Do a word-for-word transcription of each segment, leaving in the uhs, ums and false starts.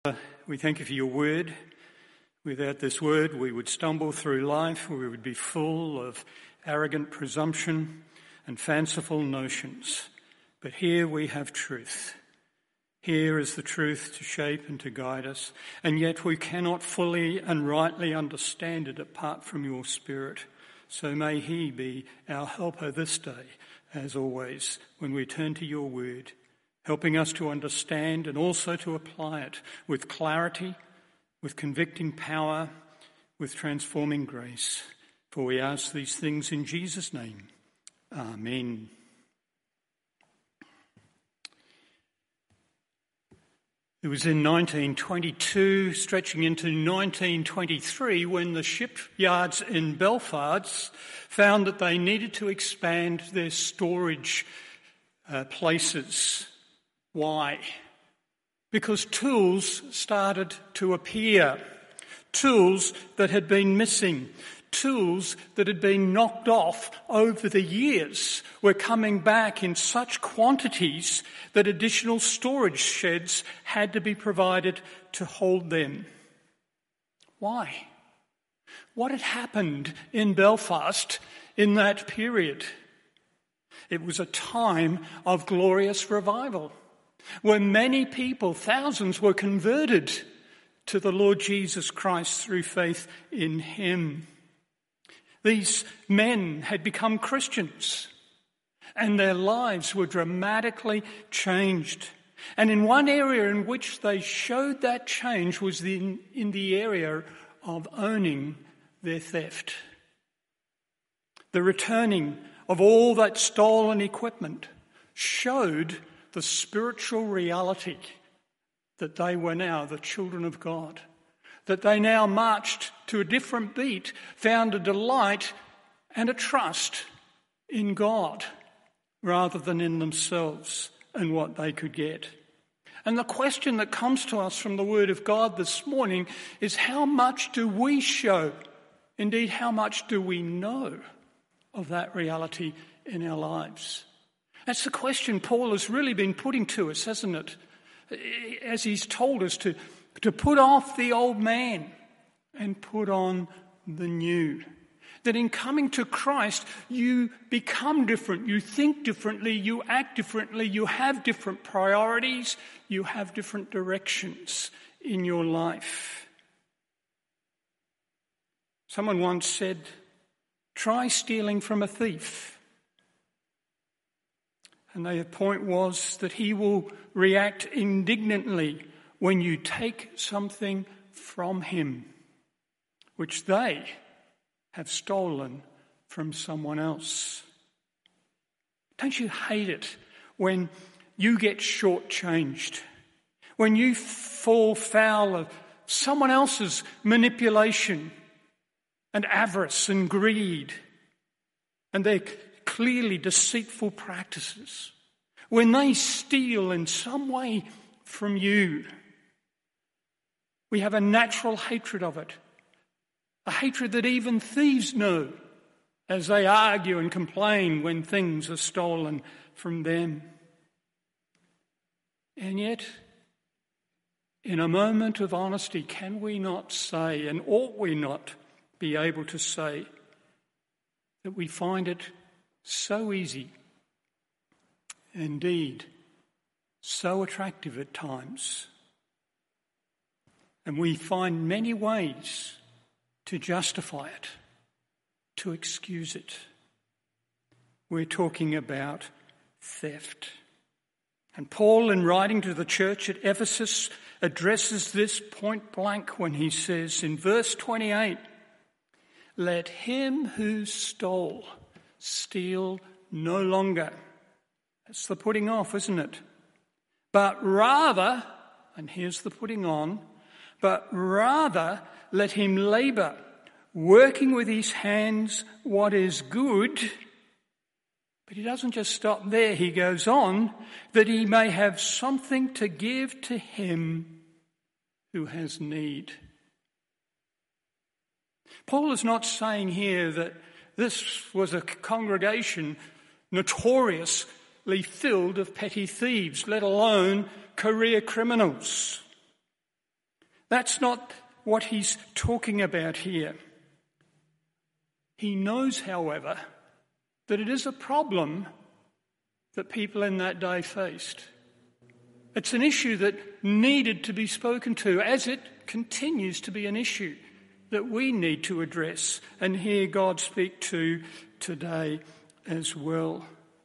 We thank you for your word. Without this word, we would stumble through life. We would be full of arrogant presumption and fanciful notions. But here we have truth. Here is the truth to shape and to guide us. And yet we cannot fully and rightly understand it apart from your Spirit. So may he be our helper this day, as always, when we turn to your word, helping us to understand and also to apply it with clarity, with convicting power, with transforming grace. For we ask these things in Jesus' name. Amen. It was in nineteen twenty-two, stretching into nineteen twenty-three, when the shipyards in Belfast found that they needed to expand their storage uh, places. Why? Because tools started to appear. Tools that had been missing. Tools that had been knocked off over the years were coming back in such quantities that additional storage sheds had to be provided to hold them. Why? What had happened in Belfast in that period? It was a time of glorious revival, where many people, thousands, were converted to the Lord Jesus Christ through faith in him. These men had become Christians, and their lives were dramatically changed. And in one area in which they showed that change was in, in the area of owning their theft. The returning of all that stolen equipment showed the spiritual reality that they were now the children of God, that they now marched to a different beat, found a delight and a trust in God rather than in themselves and what they could get. And the question that comes to us from the Word of God this morning is, how much do we show, indeed how much do we know of that reality in our lives? That's the question Paul has really been putting to us, hasn't it? As he's told us to, to put off the old man and put on the new. That in coming to Christ, you become different, you think differently, you act differently, you have different priorities, you have different directions in your life. Someone once said, try stealing from a thief. And their point was that he will react indignantly when you take something from him, which they have stolen from someone else. Don't you hate it when you get shortchanged, when you fall foul of someone else's manipulation and avarice and greed and their clearly deceitful practices, when they steal in some way from you? We have a natural hatred of it, a hatred that even thieves know as they argue and complain when things are stolen from them. And yet, in a moment of honesty, can we not say, and ought we not be able to say, that we find it so easy, indeed so attractive at times, and we find many ways to justify it, to excuse it? We're talking about theft. And Paul, in writing to the church at Ephesus, addresses this point blank when he says in verse twenty-eight, let him who stole steal no longer. That's the putting off, isn't it? But rather, and here's the putting on, but rather let him labour, working with his hands what is good. But he doesn't just stop there. He goes on, that he may have something to give to him who has need. Paul is not saying here that this was a congregation notoriously filled of petty thieves, let alone career criminals. That's not what he's talking about here. He knows, however, that it is a problem that people in that day faced. It's an issue that needed to be spoken to, as it continues to be an issue that we need to address and hear God speak to today as well.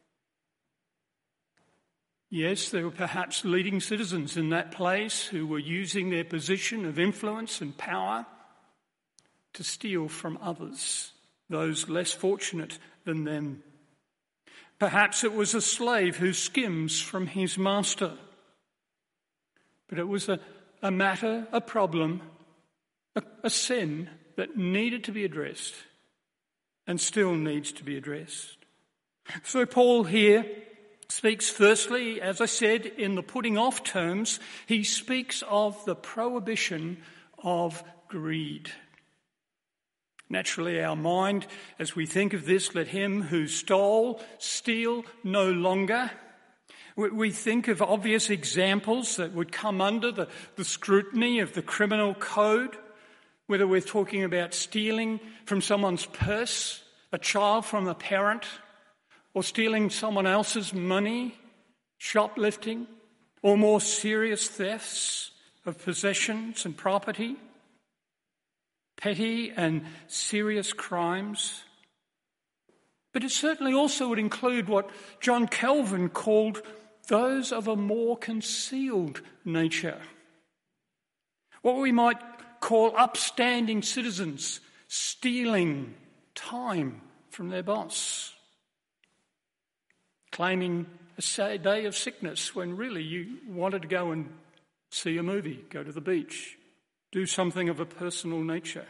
Yes, there were perhaps leading citizens in that place who were using their position of influence and power to steal from others, those less fortunate than them. Perhaps it was a slave who skims from his master. But it was a, a matter, a problem, a, a sin that needed to be addressed and still needs to be addressed. So Paul here speaks firstly, as I said, in the putting off terms. He speaks of the prohibition of greed. Naturally, our mind, as we think of this, let him who stole steal no longer. We think of obvious examples that would come under the, the scrutiny of the criminal code, whether we're talking about stealing from someone's purse, a child from a parent, or stealing someone else's money, shoplifting, or more serious thefts of possessions and property, petty and serious crimes. But it certainly also would include what John Calvin called those of a more concealed nature. What we might call upstanding citizens stealing time from their boss, claiming a day of sickness when really you wanted to go and see a movie, go to the beach, do something of a personal nature.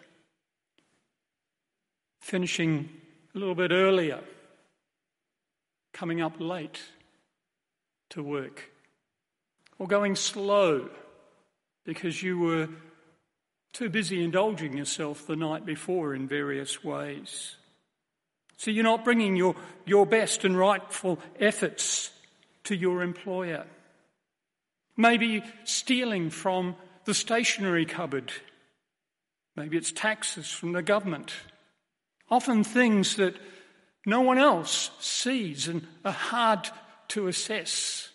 Finishing a little bit earlier, coming up late to work, or going slow because you were too busy indulging yourself the night before in various ways. So you're not bringing your, your best and rightful efforts to your employer. Maybe stealing from the stationery cupboard. Maybe it's taxes from the government. Often things that no one else sees and are hard to assess.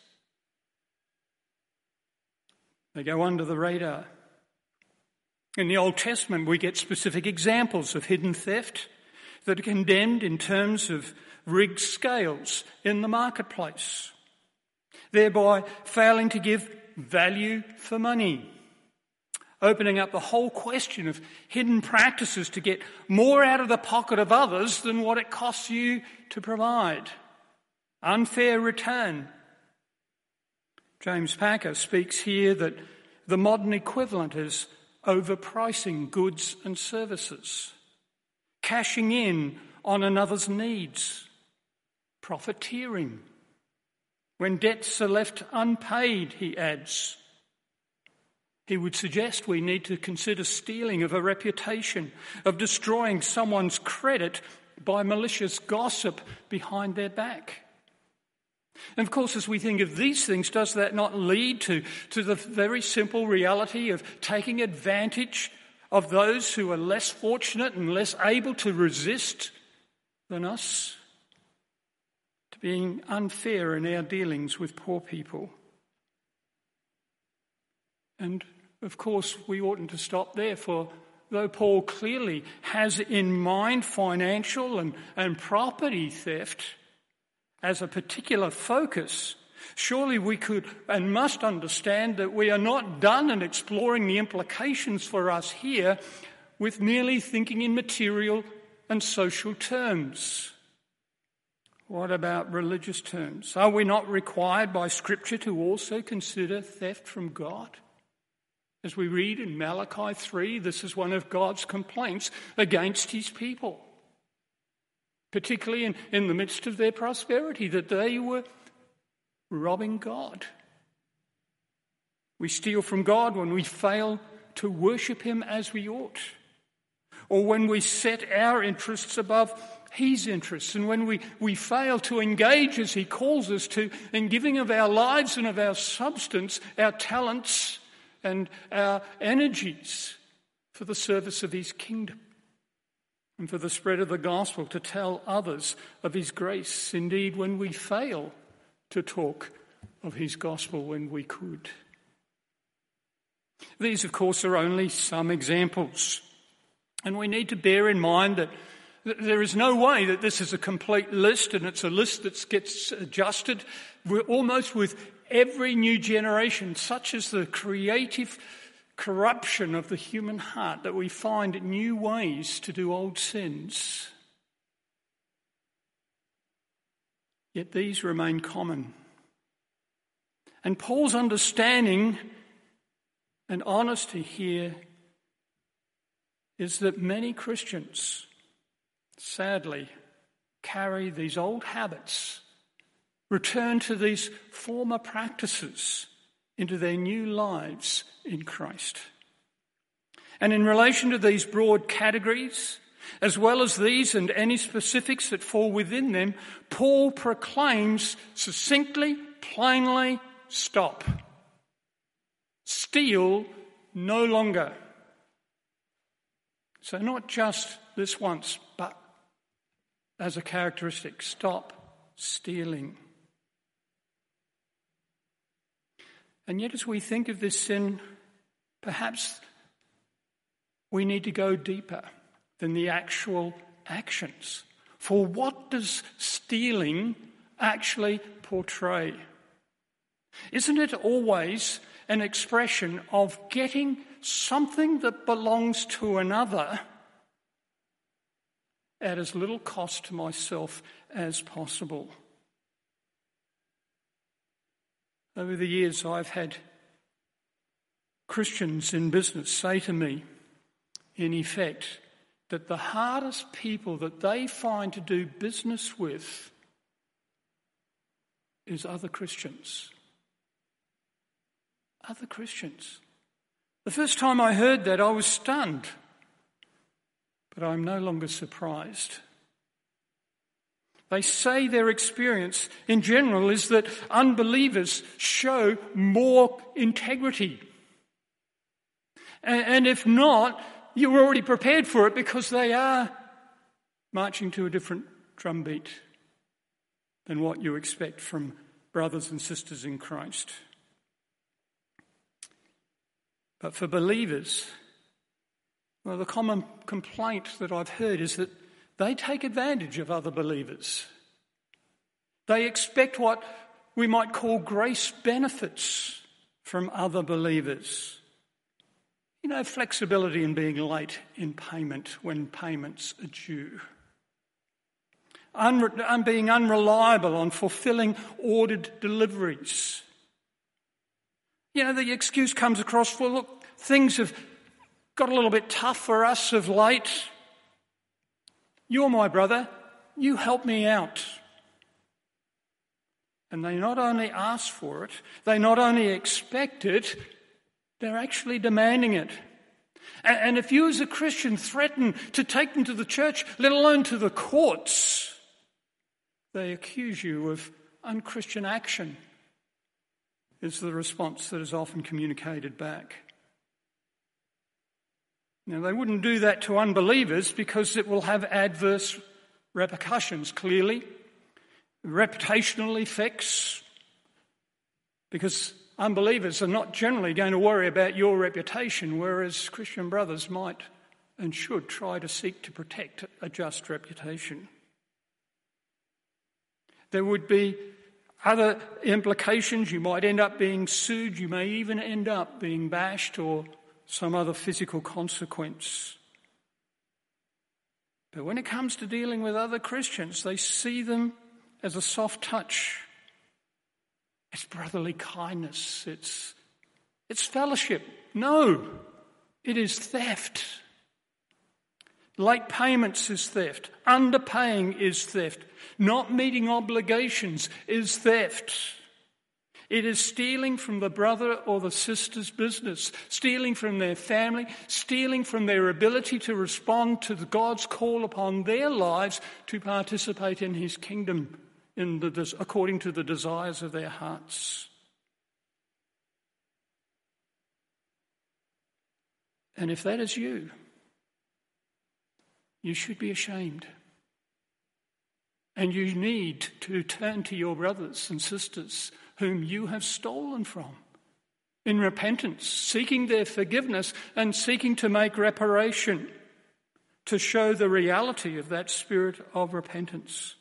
They go under the radar. In the Old Testament, we get specific examples of hidden theft that are condemned in terms of rigged scales in the marketplace, thereby failing to give value for money, opening up the whole question of hidden practices to get more out of the pocket of others than what it costs you to provide. Unfair return. James Packer speaks here that the modern equivalent is overpricing goods and services, cashing in on another's needs, profiteering. When debts are left unpaid, he adds, he would suggest we need to consider stealing of a reputation, of destroying someone's credit by malicious gossip behind their back. And of course, as we think of these things, does that not lead to, to the very simple reality of taking advantage of those who are less fortunate and less able to resist than us? To being unfair in our dealings with poor people. And of course, we oughtn't to stop there, for though Paul clearly has in mind financial and, and property theft as a particular focus, surely we could and must understand that we are not done in exploring the implications for us here with merely thinking in material and social terms. What about religious terms? Are we not required by Scripture to also consider theft from God? As we read in Malachi three, this is one of God's complaints against his people, particularly in, in the midst of their prosperity, that they were robbing God. We steal from God when we fail to worship him as we ought, or when we set our interests above his interests, and when we, we fail to engage as he calls us to in giving of our lives and of our substance, our talents, and our energies for the service of his kingdom and for the spread of the gospel, to tell others of his grace, indeed when we fail to talk of his gospel when we could. These, of course, are only some examples, and we need to bear in mind that there is no way that this is a complete list, and it's a list that gets adjusted almost with every new generation, such as the creative corruption of the human heart, that we find new ways to do old sins. Yet these remain common. And Paul's understanding and honesty here is that many Christians, sadly, carry these old habits, return to these former practices into their new lives in Christ. And in relation to these broad categories, as well as these and any specifics that fall within them, Paul proclaims succinctly, plainly, stop. Steal no longer. So not just this once, but as a characteristic, stop stealing. And yet as we think of this sin, perhaps we need to go deeper than the actual actions. For what does stealing actually portray? Isn't it always an expression of getting something that belongs to another at as little cost to myself as possible? Over the years, I've had Christians in business say to me, in effect, that the hardest people that they find to do business with is other Christians. Other Christians. The first time I heard that, I was stunned, but I'm no longer surprised. They say their experience in general is that unbelievers show more integrity. And if not, you're already prepared for it because they are marching to a different drumbeat than what you expect from brothers and sisters in Christ. But for believers, well, the common complaint that I've heard is that they take advantage of other believers. They expect what we might call grace benefits from other believers. You know, flexibility in being late in payment when payments are due. Un- being unreliable on fulfilling ordered deliveries. You know, the excuse comes across, well, look, things have got a little bit tough for us of late. You're my brother, you help me out. And they not only ask for it, they not only expect it, they're actually demanding it. And if you as a Christian threaten to take them to the church, let alone to the courts, they accuse you of unchristian action, is the response that is often communicated back. Now, they wouldn't do that to unbelievers because it will have adverse repercussions, clearly. Reputational effects, because unbelievers are not generally going to worry about your reputation, whereas Christian brothers might and should try to seek to protect a just reputation. There would be other implications. You might end up being sued. You may even end up being bashed or some other physical consequence. But when it comes to dealing with other Christians, they see them as a soft touch. It's brotherly kindness. It's, it's fellowship. No, it is theft. Late payments is theft. Underpaying is theft. Not meeting obligations is theft. It is stealing from the brother or the sister's business, stealing from their family, stealing from their ability to respond to God's call upon their lives to participate in his kingdom in the, according to the desires of their hearts. And if that is you, you should be ashamed. And you need to turn to your brothers and sisters whom you have stolen from in repentance, seeking their forgiveness and seeking to make reparation, to show the reality of that spirit of repentance.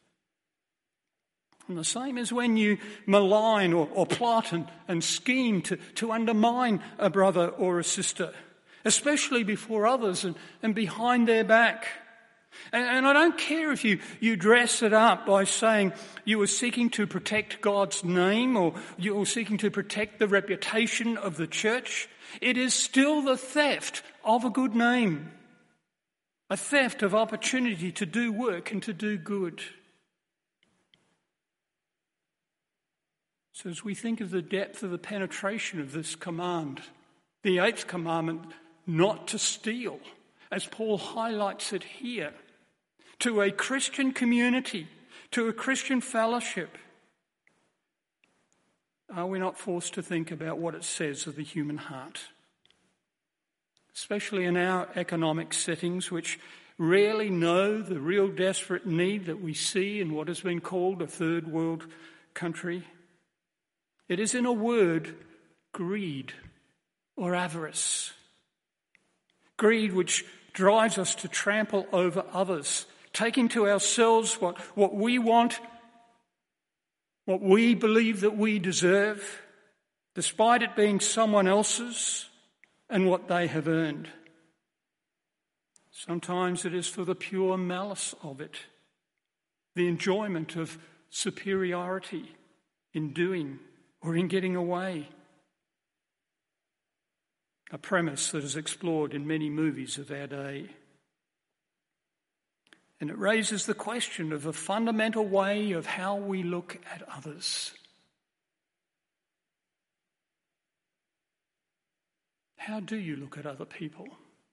And the same as when you malign or, or plot and, and scheme to, to undermine a brother or a sister, especially before others and, and behind their back. And, and I don't care if you, you dress it up by saying you were seeking to protect God's name or you were seeking to protect the reputation of the church. It is still the theft of a good name, a theft of opportunity to do work and to do good. So as we think of the depth of the penetration of this command, the eighth commandment, not to steal, as Paul highlights it here, to a Christian community, to a Christian fellowship, are we not forced to think about what it says of the human heart? Especially in our economic settings, which rarely know the real desperate need that we see in what has been called a third world country. It is, in a word, greed or avarice. Greed which drives us to trample over others, taking to ourselves what, what we want, what we believe that we deserve, despite it being someone else's and what they have earned. Sometimes it is for the pure malice of it, the enjoyment of superiority in doing or in getting away. A premise that is explored in many movies of our day. And it raises the question of a fundamental way of how we look at others. How do you look at other people?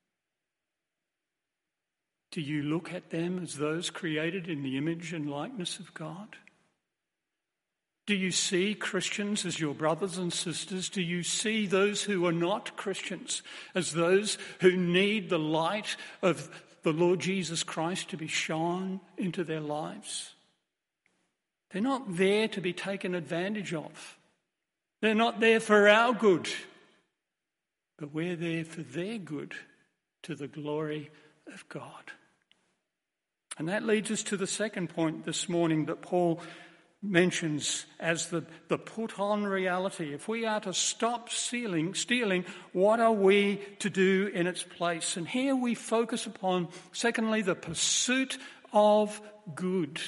Do you look at them as those created in the image and likeness of God? Do you see Christians as your brothers and sisters? Do you see those who are not Christians as those who need the light of the Lord Jesus Christ to be shone into their lives? They're not there to be taken advantage of. They're not there for our good, but we're there for their good, to the glory of God. And that leads us to the second point this morning that Paul mentions as the, the put-on reality. If we are to stop stealing, stealing, what are we to do in its place? And here we focus upon, secondly, the pursuit of good.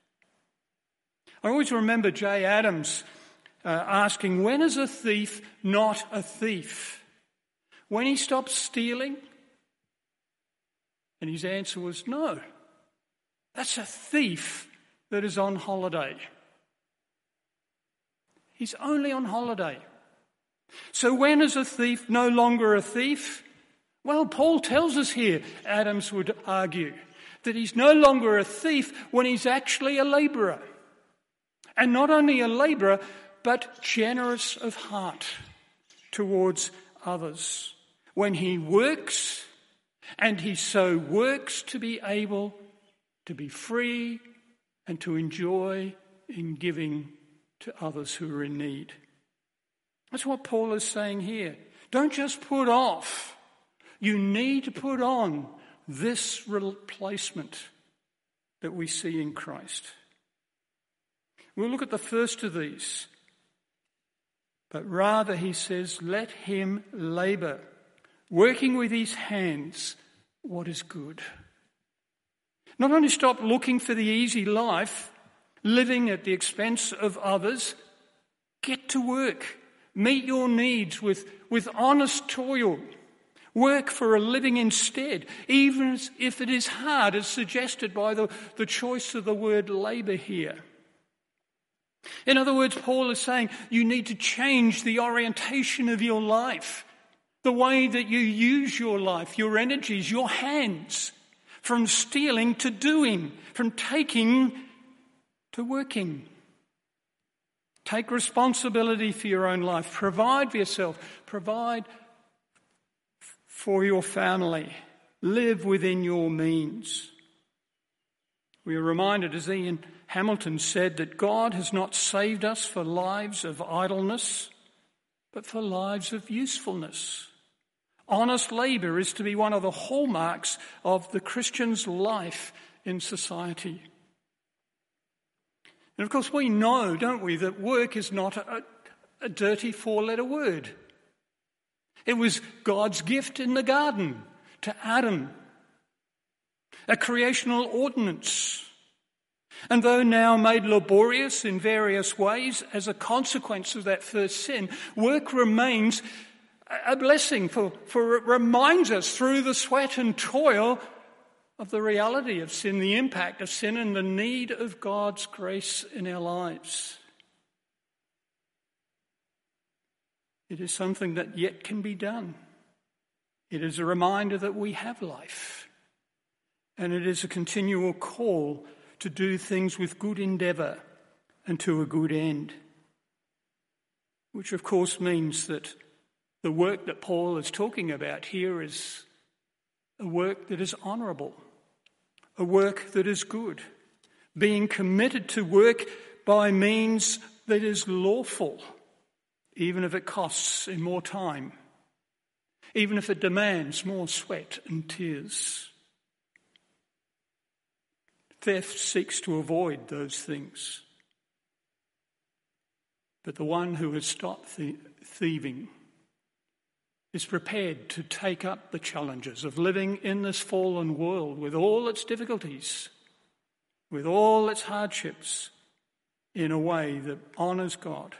I always remember Jay Adams uh, asking, when is a thief not a thief? When he stops stealing? And his answer was no. That's a thief that is on holiday. He's only on holiday. So when is a thief no longer a thief? Well, Paul tells us here, Adams would argue, that he's no longer a thief when he's actually a labourer. And not only a labourer, but generous of heart towards others. When he works, and he so works to be able to be free and to enjoy in giving to others who are in need. That's what Paul is saying here. Don't just put off. You need to put on this replacement that we see in Christ. We'll look at the first of these. But rather, he says, let him labour, working with his hands what is good. Not only stop looking for the easy life, living at the expense of others, get to work. Meet your needs with, with honest toil. Work for a living instead, even if it is hard, as suggested by the, the choice of the word labour here. In other words, Paul is saying you need to change the orientation of your life, the way that you use your life, your energies, your hands, from stealing to doing, from taking to working. Take responsibility for your own life. Provide for yourself. Provide for your family. Live within your means. We are reminded, as Ian Hamilton said, that God has not saved us for lives of idleness, but for lives of usefulness. Honest labour is to be one of the hallmarks of the Christian's life in society. And of course we know, don't we, that work is not a, a dirty four-letter word. It was God's gift in the garden to Adam, a creational ordinance. And though now made laborious in various ways as a consequence of that first sin, work remains a blessing, for, for it reminds us through the sweat and toil of the reality of sin, the impact of sin, and the need of God's grace in our lives. It is something that yet can be done. It is a reminder that we have life, and it is a continual call to do things with good endeavour and to a good end, which of course means that the work that Paul is talking about here is a work that is honourable, a work that is good, being committed to work by means that is lawful, even if it costs in more time, even if it demands more sweat and tears. Theft seeks to avoid those things. But the one who has stopped thieving is prepared to take up the challenges of living in this fallen world with all its difficulties, with all its hardships, in a way that honours God.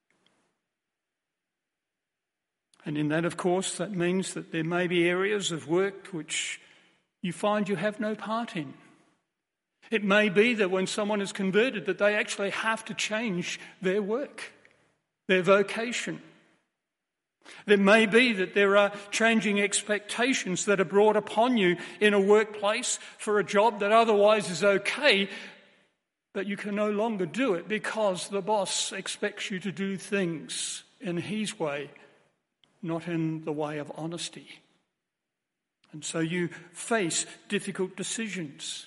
And in that, of course, that means that there may be areas of work which you find you have no part in. It may be that when someone is converted that they actually have to change their work, their vocation. There may be that there are changing expectations that are brought upon you in a workplace for a job that otherwise is okay, but you can no longer do it because the boss expects you to do things in his way, not in the way of honesty. And so you face difficult decisions.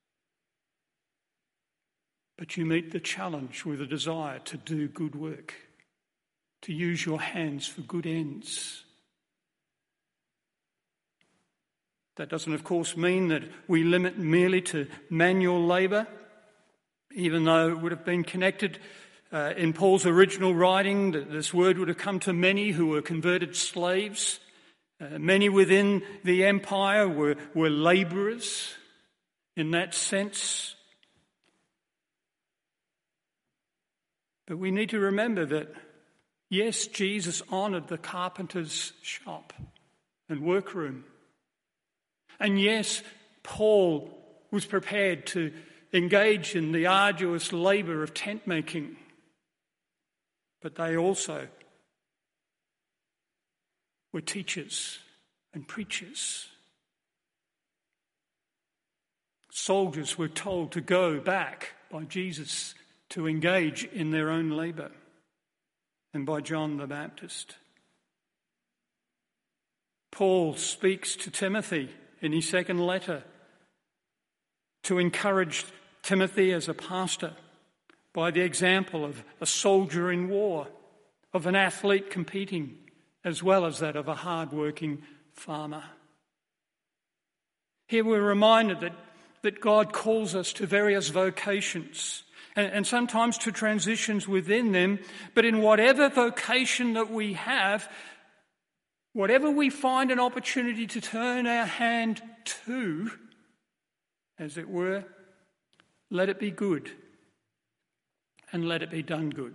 But you meet the challenge with a desire to do good work, to use your hands for good ends. That doesn't, of course, mean that we limit merely to manual labour, even though it would have been connected uh, in Paul's original writing, that this word would have come to many who were converted slaves. Uh, many within the empire were, were labourers in that sense. But we need to remember that, yes, Jesus honoured the carpenter's shop and workroom. And yes, Paul was prepared to engage in the arduous labour of tent making. But they also were teachers and preachers. Soldiers were told to go back by Jesus to engage in their own labour, and by John the Baptist. Paul speaks to Timothy in his second letter to encourage Timothy as a pastor by the example of a soldier in war, of an athlete competing, as well as that of a hard-working farmer. Here we're reminded that, that God calls us to various vocations, and, and sometimes to transitions within them, but in whatever vocation that we have, whatever we find an opportunity to turn our hand to, as it were, let it be good, and let it be done good.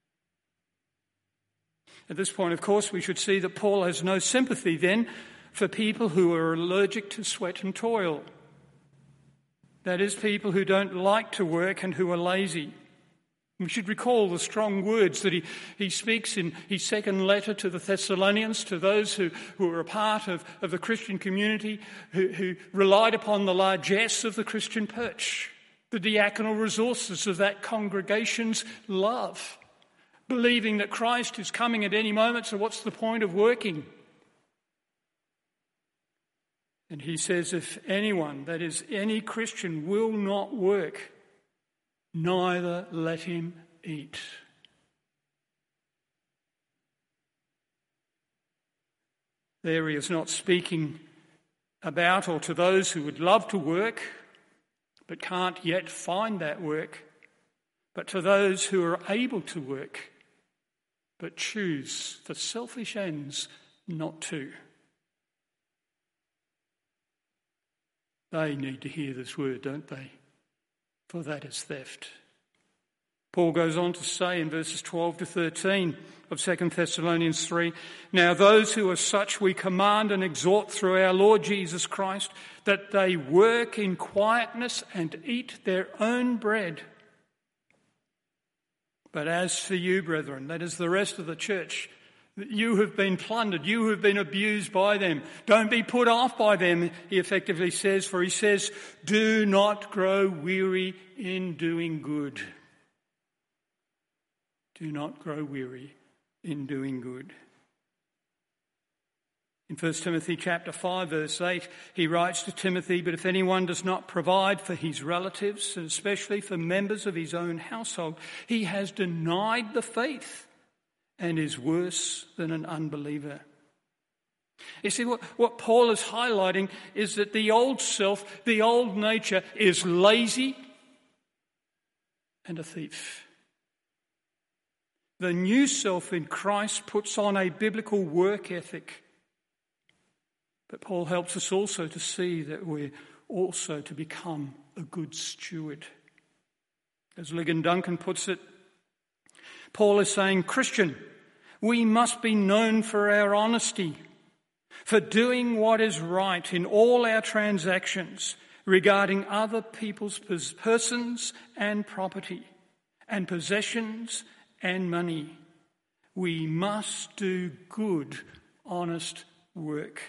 At this point, of course, we should see that Paul has no sympathy then for people who are allergic to sweat and toil. That is, people who don't like to work and who are lazy. We should recall the strong words that he, he speaks in his second letter to the Thessalonians, to those who, who are a part of, of the Christian community, who, who relied upon the largesse of the Christian perch, the diaconal resources of that congregation's love, believing that Christ is coming at any moment, so what's the point of working? And he says, if anyone, that is any Christian, will not work, neither let him eat. There he is not speaking about or to those who would love to work but can't yet find that work, but to those who are able to work but choose for selfish ends not to. They need to hear this word, don't they? For that is theft. Paul goes on to say in verses twelve to thirteen of Second Thessalonians three, now those who are such we command and exhort through our Lord Jesus Christ that they work in quietness and eat their own bread. But as for you, brethren, that is the rest of the church, you have been plundered, you have been abused by them. Don't be put off by them, he effectively says, for he says, do not grow weary in doing good. Do not grow weary in doing good. In First Timothy chapter five, verse eight, he writes to Timothy, but if anyone does not provide for his relatives, and especially for members of his own household, he has denied the faith and is worse than an unbeliever. You see, what, what Paul is highlighting is that the old self, the old nature, is lazy and a thief. The new self in Christ puts on a biblical work ethic. But Paul helps us also to see that we're also to become a good steward. As Ligon Duncan puts it, Paul is saying, Christian, we must be known for our honesty, for doing what is right in all our transactions regarding other people's persons and property and possessions and money. We must do good, honest work.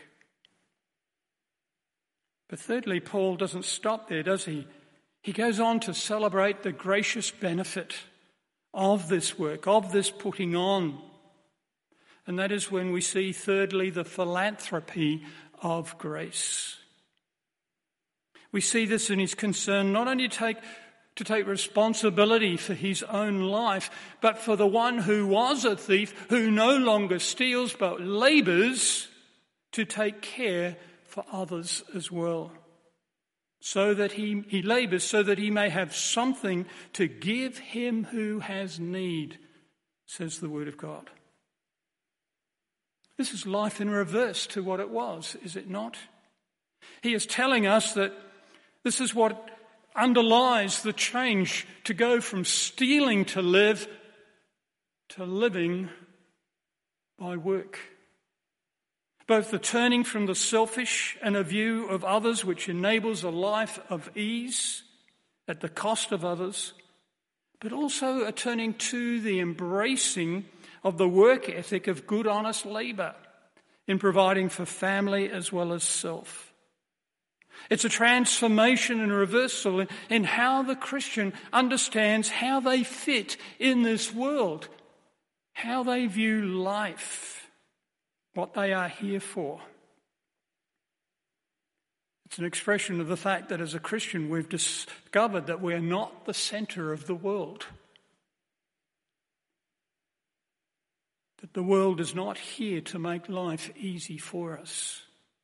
But thirdly, Paul doesn't stop there, does he? He goes on to celebrate the gracious benefit of this work, of this putting on. And that is when we see, thirdly, the philanthropy of grace. We see this in his concern not only to take, to take responsibility for his own life, but for the one who was a thief, who no longer steals but labours to take care for others as well. So that he, he labours so that he may have something to give him who has need, says the Word of God. This is life in reverse to what it was, is it not? He is telling us that this is what underlies the change to go from stealing to live to living by work. Both the turning from the selfish and a view of others which enables a life of ease at the cost of others, but also a turning to the embracing of the work ethic of good, honest labour in providing for family as well as self. It's a transformation and reversal in, in how the Christian understands how they fit in this world, how they view life, what they are here for. It's an expression of the fact that as a Christian we've discovered that we're not the centre of the world. That the world is not here to make life easy for us.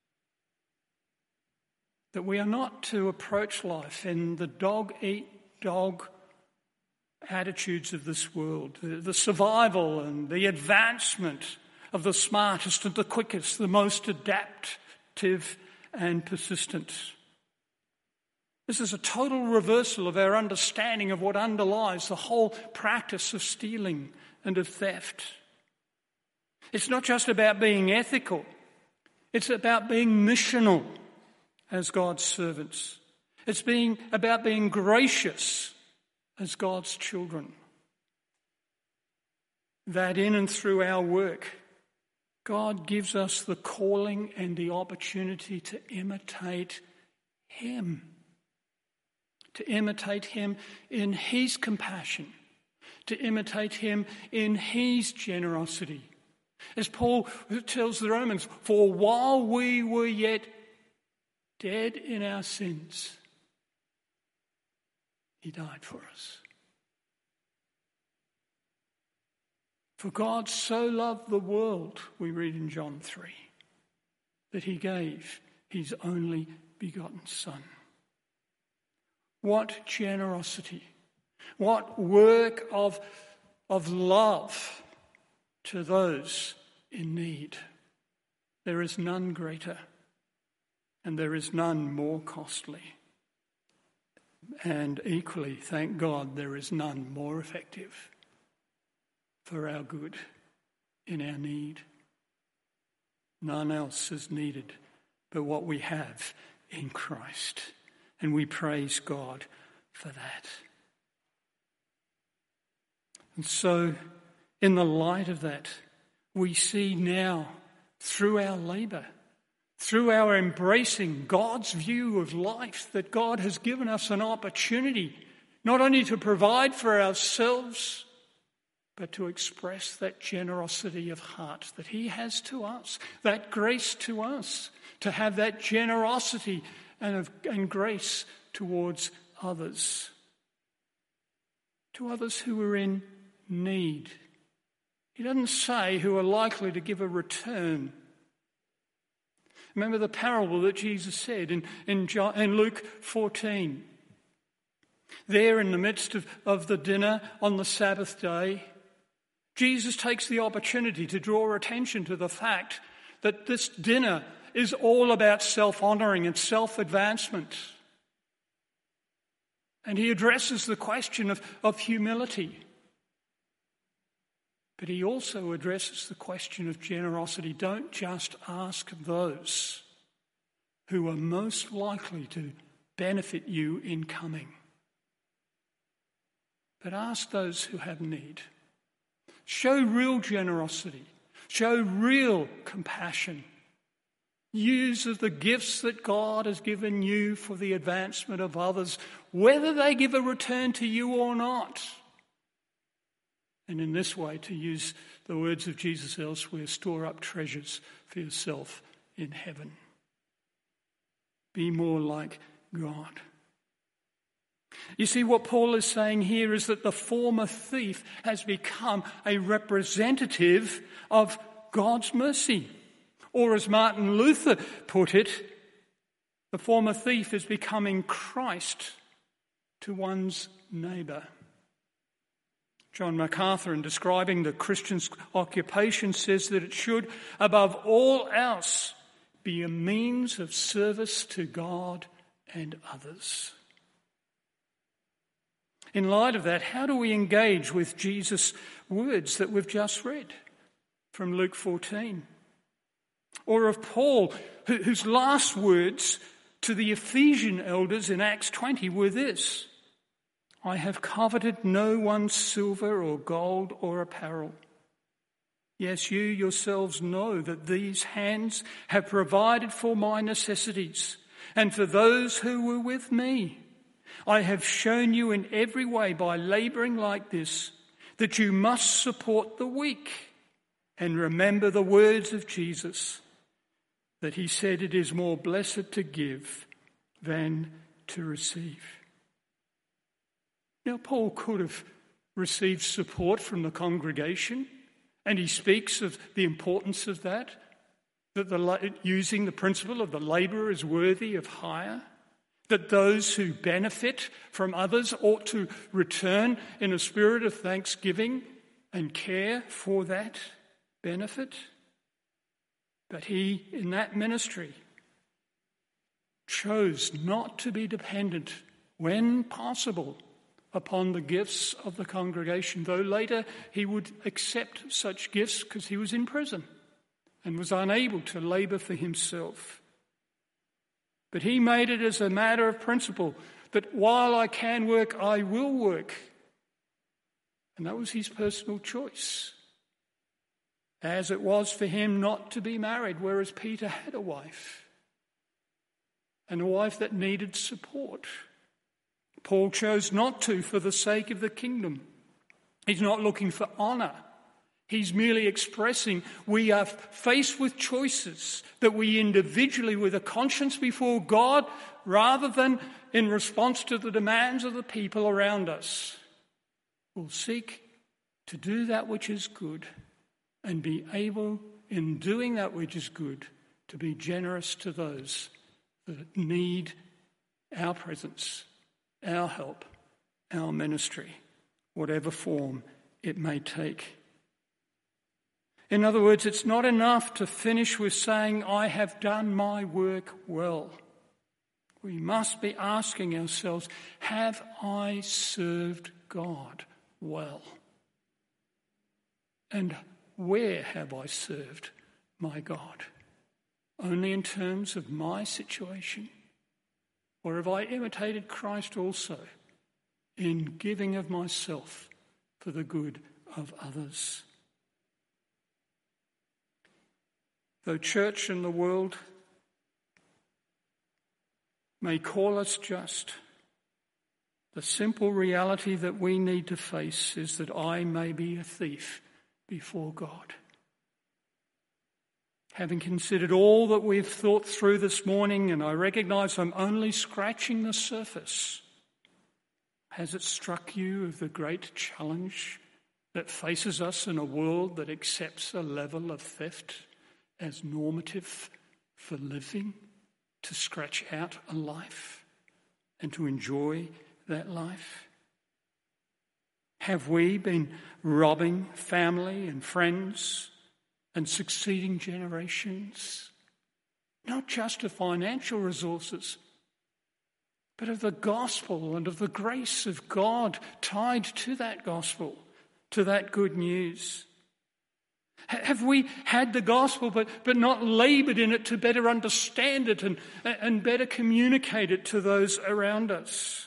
That we are not to approach life in the dog-eat-dog attitudes of this world, the, the survival and the advancement of the smartest and the quickest, the most adaptive and persistent. This is a total reversal of our understanding of what underlies the whole practice of stealing and of theft. It's not just about being ethical. It's about being missional as God's servants. It's being about being gracious as God's children. That in and through our work, God gives us the calling and the opportunity to imitate Him. To imitate Him in His compassion. To imitate Him in His generosity. As Paul tells the Romans, for while we were yet dead in our sins, he died for us. For God so loved the world, we read in John three, that he gave his only begotten Son. What generosity, what work of, of love to those in need. There is none greater, and there is none more costly. And equally, thank God, there is none more effective for our good in our need. None else is needed but what we have in Christ. And we praise God for that. And so, in the light of that, we see now, through our labour, through our embracing God's view of life, that God has given us an opportunity not only to provide for ourselves, but to express that generosity of heart that he has to us, that grace to us, to have that generosity and, of, and grace towards others, to others who are in need. He doesn't say who are likely to give a return. Remember the parable that Jesus said in, in, John, in Luke fourteen. There in the midst of, of the dinner on the Sabbath day, Jesus takes the opportunity to draw attention to the fact that this dinner is all about self-honouring and self-advancement. And he addresses the question of, of humility. But he also addresses the question of generosity. Don't just ask those who are most likely to benefit you in coming, but ask those who have need. Show real generosity. Show real compassion. Use of the gifts that God has given you for the advancement of others, whether they give a return to you or not. And in this way, to use the words of Jesus elsewhere, store up treasures for yourself in heaven. Be more like God. You see, what Paul is saying here is that the former thief has become a representative of God's mercy. Or as Martin Luther put it, the former thief is becoming Christ to one's neighbour. John MacArthur, in describing the Christian's occupation, says that it should, above all else, be a means of service to God and others. In light of that, how do we engage with Jesus' words that we've just read from Luke fourteen? Or of Paul, whose last words to the Ephesian elders in Acts twenty were this: I have coveted no one's silver or gold or apparel. Yes, you yourselves know that these hands have provided for my necessities and for those who were with me. I have shown you in every way by labouring like this that you must support the weak and remember the words of Jesus, that he said it is more blessed to give than to receive. Now, Paul could have received support from the congregation, and he speaks of the importance of that, that the, using the principle of the labourer is worthy of hire, that those who benefit from others ought to return in a spirit of thanksgiving and care for that benefit. But he, in that ministry, chose not to be dependent, when possible, upon the gifts of the congregation, though later he would accept such gifts because he was in prison and was unable to labour for himself. But he made it as a matter of principle that while I can work, I will work. And that was his personal choice, as it was for him not to be married, whereas Peter had a wife, and a wife that needed support. Paul chose not to for the sake of the kingdom. He's not looking for honour. He's merely expressing we are faced with choices that we individually, with a conscience before God, rather than in response to the demands of the people around us, will seek to do that which is good and be able, in doing that which is good, to be generous to those that need our presence, our help, our ministry, whatever form it may take. In other words, it's not enough to finish with saying, I have done my work well. We must be asking ourselves, have I served God well? And where have I served my God? Only in terms of my situation? Or have I imitated Christ also in giving of myself for the good of others? Though church and the world may call us just, the simple reality that we need to face is that I may be a thief before God. Having considered all that we've thought through this morning, and I recognise I'm only scratching the surface, has it struck you of the great challenge that faces us in a world that accepts a level of theft as normative for living, to scratch out a life and to enjoy that life? Have we been robbing family and friends and succeeding generations, not just of financial resources, but of the gospel and of the grace of God tied to that gospel, to that good news? Have we had the gospel but, but not laboured in it to better understand it and, and better communicate it to those around us?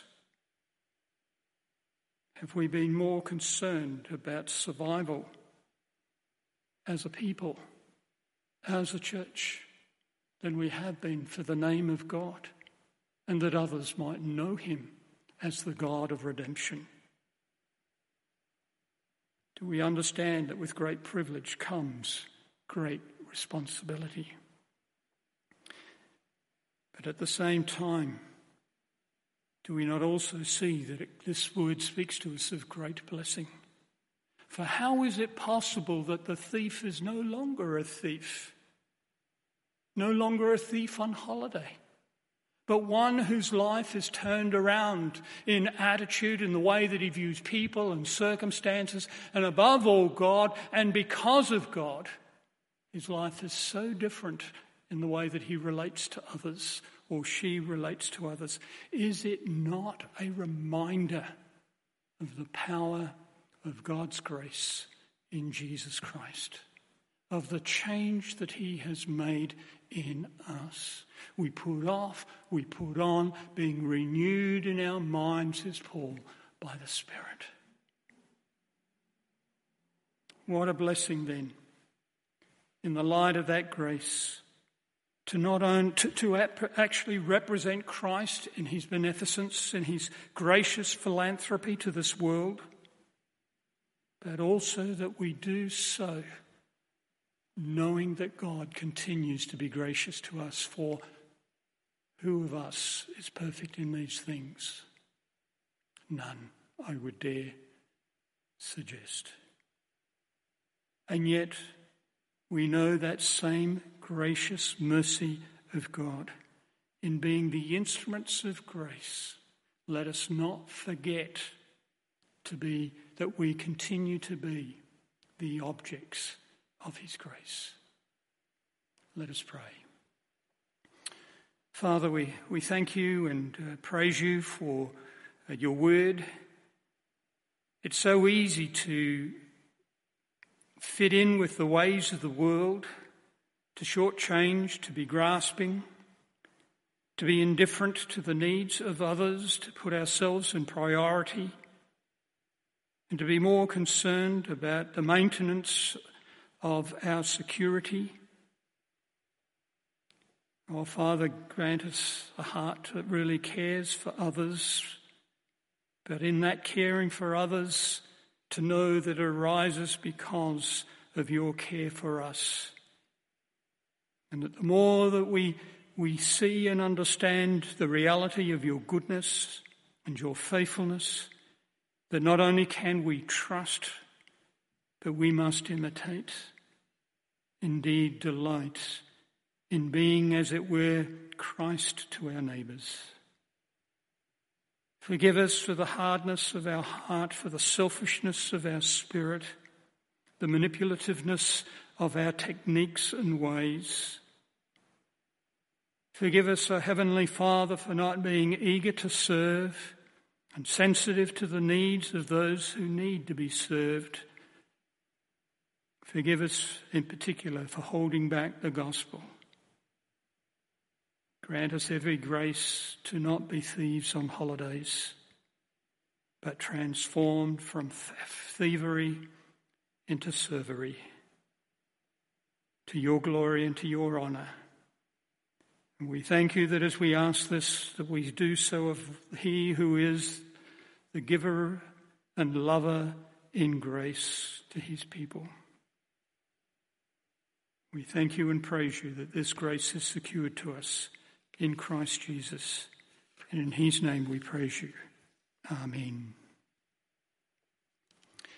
Have we been more concerned about survival as a people, as a church, than we have been for the name of God, and that others might know him as the God of redemption? Do we understand that with great privilege comes great responsibility? But at the same time, do we not also see that it, this word speaks to us of great blessing? For how is it possible that the thief is no longer a thief, no longer a thief on holiday, but one whose life is turned around in attitude, in the way that he views people and circumstances, and above all God, and because of God, his life is so different in the way that he relates to others or she relates to others? Is it not a reminder of the power of God's grace in Jesus Christ, of the change that he has made in us? We put off, we put on, being renewed in our minds, says Paul, by the Spirit. What a blessing then, in the light of that grace, to not own, to, to actually represent Christ in his beneficence, in his gracious philanthropy to this world, but also that we do so knowing that God continues to be gracious to us. For who of us is perfect in these things? None, I would dare suggest. And yet we know that same gracious mercy of God in being the instruments of grace. Let us not forget to be that we continue to be the objects of his grace. Let us pray. Father, we, we thank you and uh, praise you for uh, your word. It's so easy to fit in with the ways of the world, to shortchange, to be grasping, to be indifferent to the needs of others, to put ourselves in priority, and to be more concerned about the maintenance of our security. Oh, Father, grant us a heart that really cares for others, but in that caring for others, to know that it arises because of your care for us. And that the more that we, we see and understand the reality of your goodness and your faithfulness, that not only can we trust, but we must imitate, indeed delight in being, as it were, Christ to our neighbours. Forgive us for the hardness of our heart, for the selfishness of our spirit, the manipulativeness of our techniques and ways. Forgive us, O Heavenly Father, for not being eager to serve and sensitive to the needs of those who need to be served. Forgive us in particular for holding back the gospel. Grant us every grace to not be thieves on holidays, but transformed from thievery into servery, to your glory and to your honour. And we thank you that as we ask this, that we do so of he who is the giver and lover in grace to his people. We thank you and praise you that this grace is secured to us in Christ Jesus. And in his name we praise you. Amen.